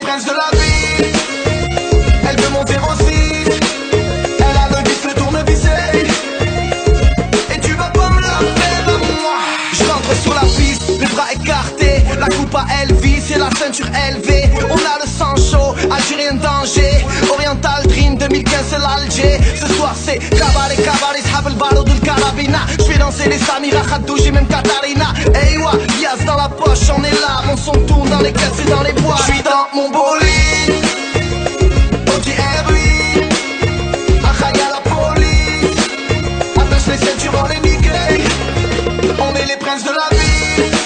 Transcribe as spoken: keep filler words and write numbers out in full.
prince de la ville. Elle veut monter aussi. Elle a le vis, le tournevisé. Et tu vas pas me la faire à moi. Je rentre sur la piste, les bras écartés. La coupe à Elvis et la ceinture élevée. On a le sang chaud, Algérien danger. Oriental Dream deux mille quinze c'est l'Alger. Ce soir c'est cabaret, cabaret, s'hab le baro de carabina. J'fais danser les Samira, Khadouji, même Katarina. Eywa, Diaz dans la poche, on est là. Mon son tourne dans les caisses et dans les bois. J'suis dans mon beau